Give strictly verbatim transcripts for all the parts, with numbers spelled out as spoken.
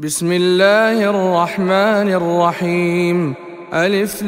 بسم الله الرحمن الرحيم. ألف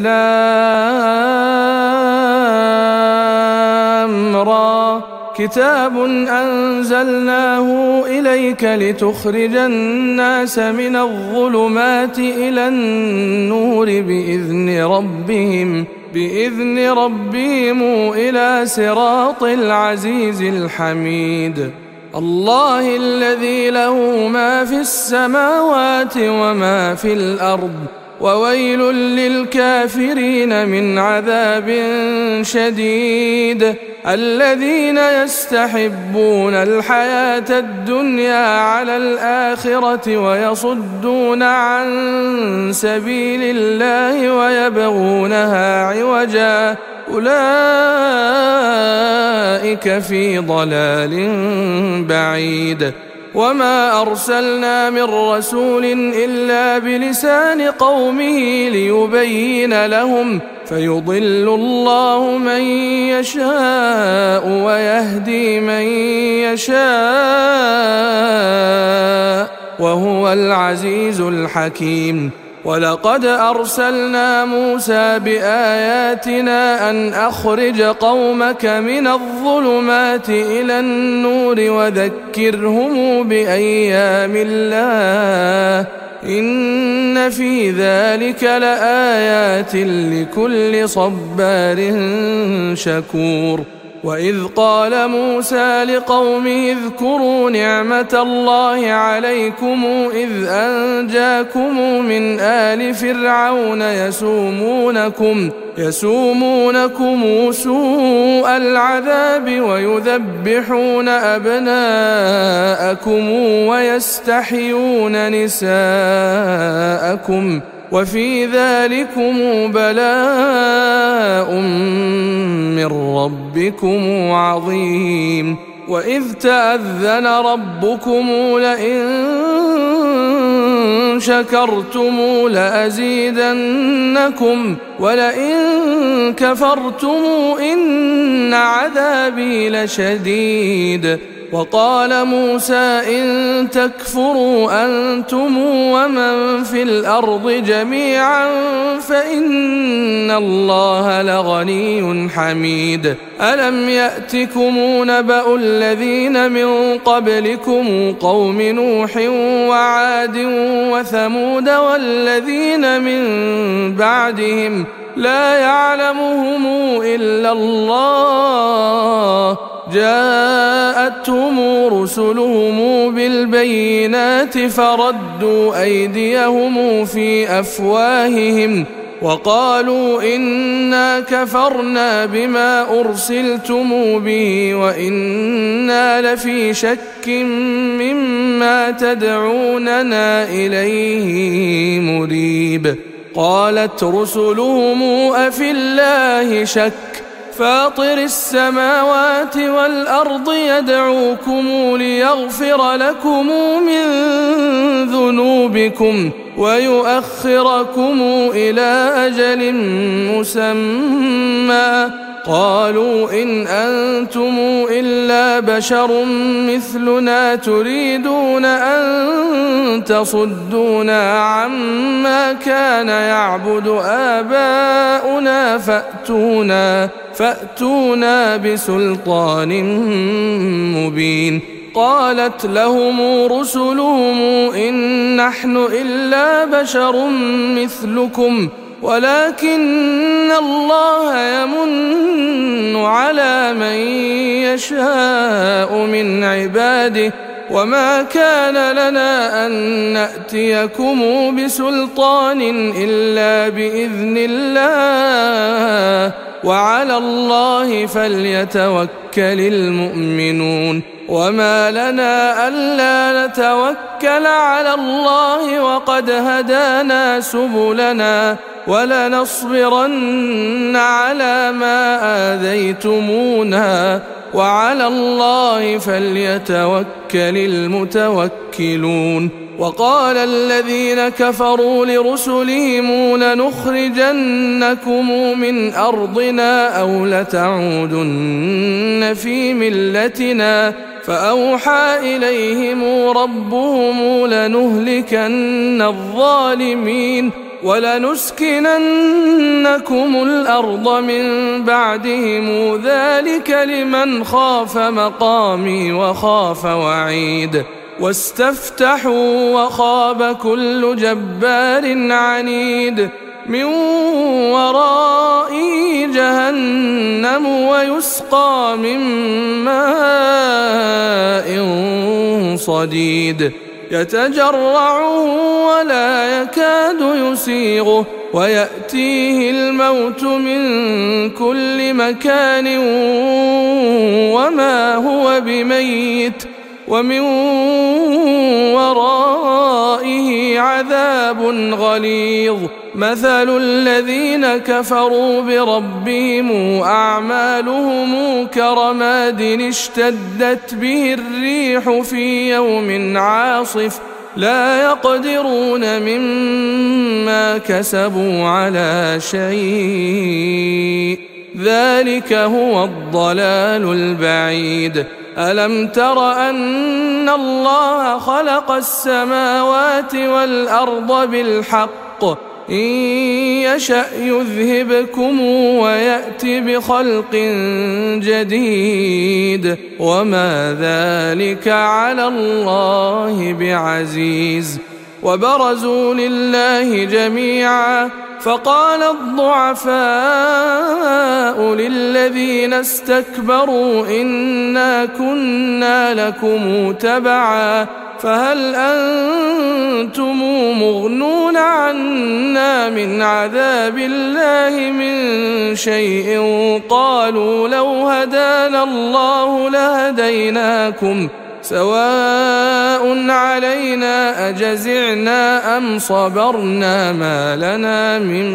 لام را. كتاب أنزلناه إليك لتخرج الناس من الظلمات إلى النور بإذن ربهم بإذن ربهم إلى صراط العزيز الحميد. الله الذي له ما في السماوات وما في الأرض وويل للكافرين من عذاب شديد. الذين يستحبون الحياة الدنيا على الآخرة ويصدون عن سبيل الله ويبغونها عوجا أولئك في ضلال بعيد. وما أرسلنا من رسول إلا بلسان قومه ليبين لهم فيضل الله من يشاء ويهدي من يشاء وهو العزيز الحكيم. ولقد أرسلنا موسى بآياتنا أن أخرج قومك من الظلمات إلى النور وذكرهم بأيام الله إن في ذلك لآيات لكل صبار شكور. وإذ قال موسى لقومه اذكروا نعمة الله عليكم إذ أنجاكم من آل فرعون يسومونكم يسومونكم سوء العذاب ويذبحون أبناءكم ويستحيون نساءكم وفي ذلكم بلاء من ربكم عظيم. وإذ تأذن ربكم لئن شكرتم لأزيدنكم ولئن كفرتم إن عذابي لشديد. وقال موسى إن تكفروا أنتم ومن في الأرض جميعا فإن الله لغني حميد. ألم يأتكم نبأ الذين من قبلكم قوم نوح وعاد وثمود والذين من بعدهم لا يعلمهم إلا الله جاءتهم رسلهم بالبينات فردوا أيديهم في أفواههم وقالوا إنا كفرنا بما أرسلتم به وإنا لفي شك مما تدعوننا إليه مريب. قالت رسلهم أفي الله شك فاطر السماوات والأرض يدعوكم ليغفر لكم من ذنوبكم ويؤخركم إلى أجل مسمى قالوا إن أنتم إلا بشر مثلنا تريدون أن تصدونا عما كان يعبد آباؤنا فأتونا فأتونا بسلطان مبين. قالت لهم رسلهم إن نحن إلا بشر مثلكم ولكن الله يمن على من يشاء من عباده وما كان لنا أن نأتيكم بسلطان إلا بإذن الله وعلى الله فليتوكل المؤمنون. وما لنا ألا نتوكل على الله وقد هدانا سبلنا ولنصبرن على ما آذيتمونا وعلى الله فليتوكل المتوكلون. وقال الذين كفروا لرسلهم لنخرجنكم من أرضنا أو لتعودن في ملتنا فأوحى إليهم ربهم لنهلكن الظالمين ولنسكننكم الأرض من بعدهم ذلك لمن خاف مقامي وخاف وعيد واستفتحوا وخاب كل جبار عنيد من ورائه جهنم ويسقى من ماء صديد يتجرعه ولا يكاد يسيغه ويأتيه الموت من كل مكان وما هو بميت ومن ورائه عذاب غليظ مثل الذين كفروا بربهم أعمالهم كرماد اشتدت به الريح في يوم عاصف لا يقدرون مما كسبوا على شيء ذلك هو الضلال البعيد ألم تر أن الله خلق السماوات والأرض بالحق إن يشأ يذهبكم ويأت بخلق جديد وما ذلك على الله بعزيز وبرزوا لله جميعا فقال الضعفاء للذين استكبروا إنا كنا لكم تبعا فهل أنتم مغنون عنا من عذاب الله من شيء قالوا لو هدانا الله لهديناكم سواء علينا أجزعنا أم صبرنا ما لنا من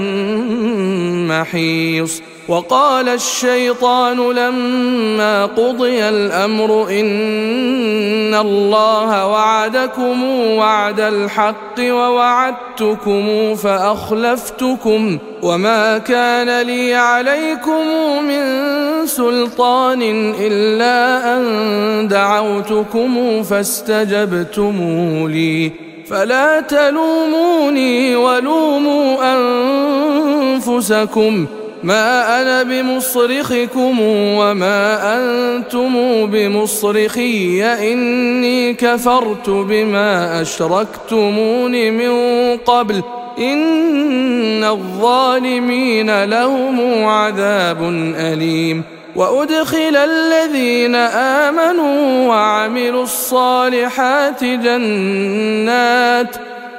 محيص وقال الشيطان لما قضي الأمر إن الله وعدكم وعد الحق ووعدتكم فأخلفتكم وما كان لي عليكم من سلطان إلا أن دعوتكم فاستجبتم لي فلا تلوموني ولوموا أنفسكم ما أنا بمصرخكم وما أنتم بمصرخي إني كفرت بما أشركتمون من قبل إن الظالمين لهم عذاب أليم وأدخل الذين آمنوا وعملوا الصالحات جنات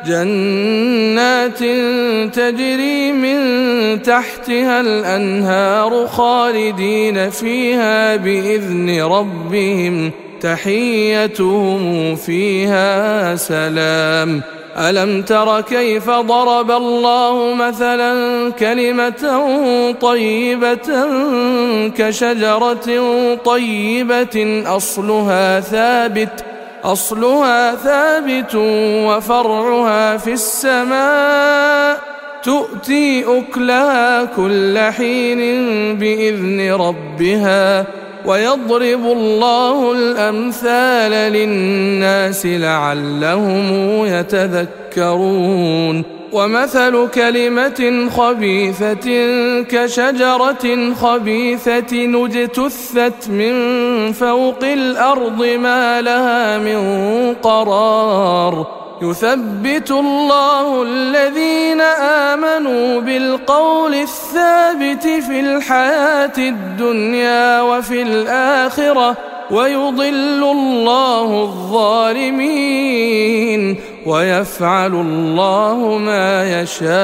جنات تجري من تحتها الأنهار خالدين فيها بإذن ربهم تحيتهم فيها سلام ألم تر كيف ضرب الله مثلا كلمة طيبة كشجرة طيبة أصلها ثابت أصلها ثابت وفرعها في السماء تؤتي أكلها كل حين بإذن ربها ويضرب الله الأمثال للناس لعلهم يتذكرون ومثل كلمة خبيثة كشجرة خبيثة اجتثت من فوق الأرض ما لها من قرار يثبت الله الذين آمنوا بالقول الثابت في الحياة الدنيا وفي الآخرة ويضل الله الظالمين ويفعل الله ما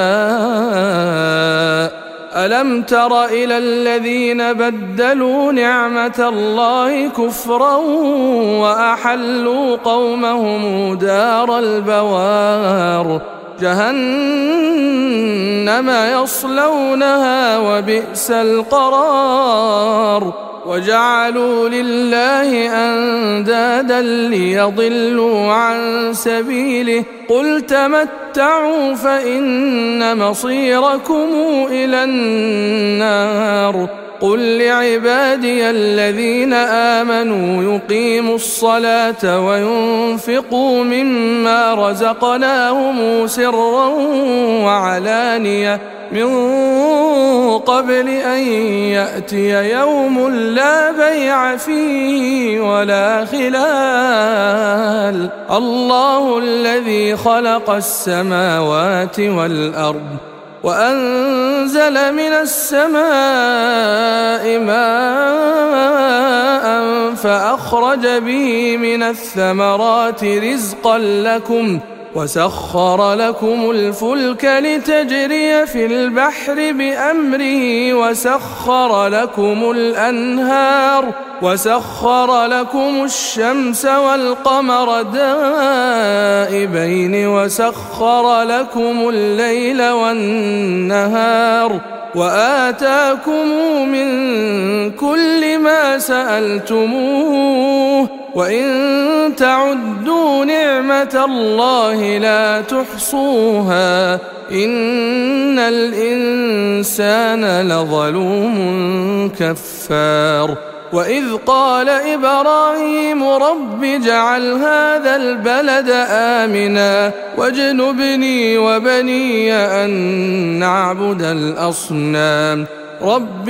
يشاء ألم تر إلى الذين بدلوا نعمة الله كفرا وأحلوا قومهم دار البوار جهنم يصلونها وبئس القرار وجعلوا لله أندادا ليضلوا عن سبيله قل تمتعوا فإن مصيركم إلى النار قل لعبادي الذين آمنوا يقيموا الصلاة وينفقوا مما رزقناهم سرا وعلانية من قبل أن يأتي يوم لا بيع فيه ولا خلال. الله الذي خلق السماوات والأرض وأنزل من السماء ماء فأخرج به من الثمرات رزقا لكم وسخر لكم الفلك لتجري في البحر بأمره وسخر لكم الأنهار وسخر لكم الشمس والقمر دائبين وسخر لكم الليل والنهار وآتاكم من كل ما سألتموه وإن تعدوا نعمة الله لا تحصوها إن الإنسان لظلوم كفار. وإذ قال إبراهيم رب اجعل هذا البلد آمنا واجنبني وبني أن نعبد الأصنام رب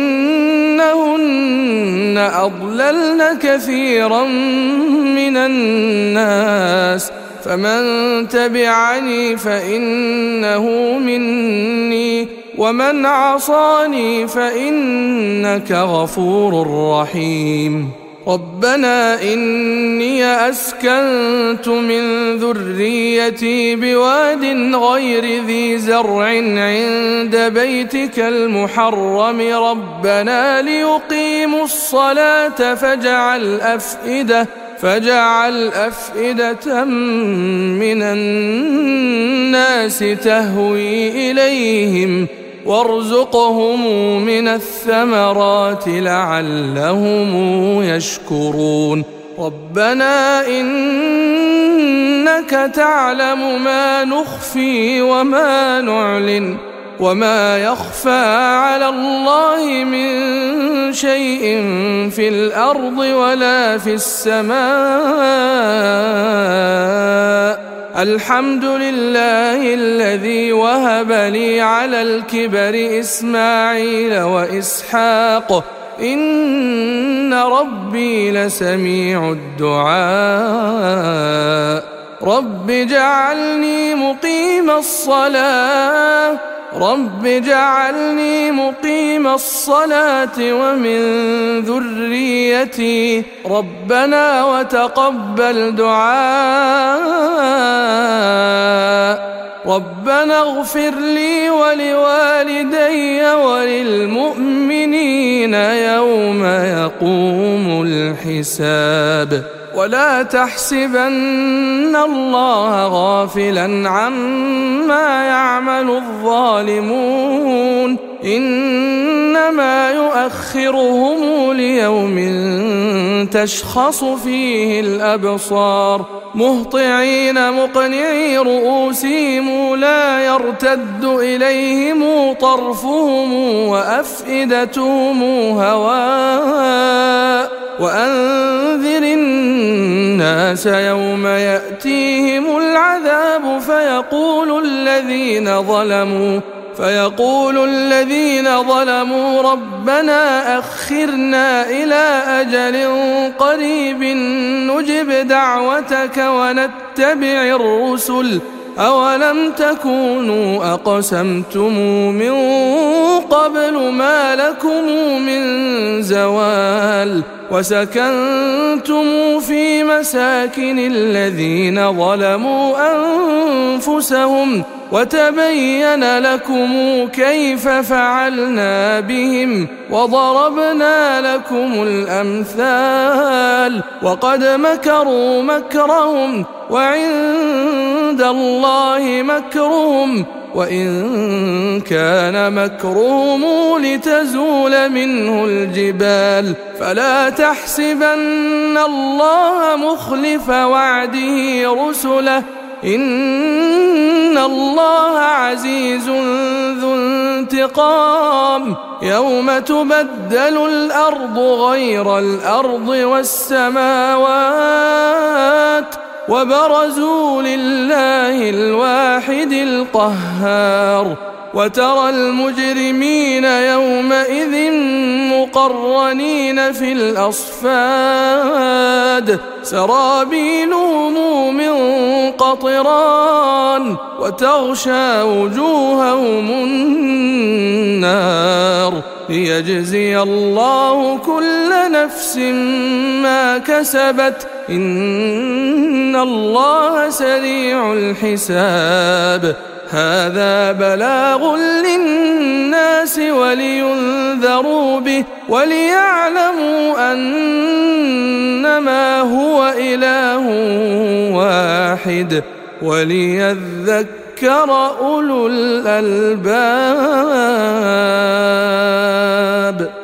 إنهن أضللن كثيرا من الناس فمن تبعني فإنه مني ومن عصاني فإنك غفور رحيم. ربنا إني أسكنت من ذريتي بواد غير ذي زرع عند بيتك المحرم ربنا ليقيموا الصلاة فاجعل أفئدة فاجعل أفئدة من الناس تهوي إليهم وارزقهم من الثمرات لعلهم يشكرون. ربنا إنك تعلم ما نخفي وما نعلن وما يخفى على الله من شيء في الأرض ولا في السماء. الحمد لله الذي وهب لي على الكبر إسماعيل وإسحاق إن ربي لسميع الدعاء. رب اجعلني مقيم الصلاة رب اجعلني مقيم الصلاة ومن ذريتي ربنا وتقبل دعاء. ربنا اغفر لي ولوالدي وللمؤمنين يوم يقوم الحساب. ولا تحسبن الله غافلا عما يعمل الظالمون إنما يؤخرهم ليوم تشخص فيه الأبصار مهطعين مقنعي رؤوسهم لا يرتد إليهم طرفهم وأفئدتهم هواء. وأنذر الناس يوم يأتيهم العذاب فيقول الذين ظلموا فيقول الذين ظلموا ربنا أخرنا إلى أجل قريب نجب دعوتك ونتبع الرسل أولم تكونوا أقسمتم من قبل ما لكم من زوال وسكنتم في مساكن الذين ظلموا أنفسهم وتبين لكم كيف فعلنا بهم وضربنا لكم الأمثال وقد مكروا مكرهم وعند الله مكرهم وإن كان مكرهم لتزول منه الجبال فلا تحسبن الله مخلف وعده رسله إن الله عزيز ذو انتقام يوم تبدل الأرض غير الأرض والسماوات وبرزوا لله الواحد القهار وترى المجرمين يومئذ مقرنين في الأصفاد سرابيلهم من قطران وتغشى وجوههم النار ليجزي الله كل نفس ما كسبت إن الله سريع الحساب هذا بلاغ للناس ولينذروا به وليعلموا أنما هو إله واحد وليذكر أولو الألباب.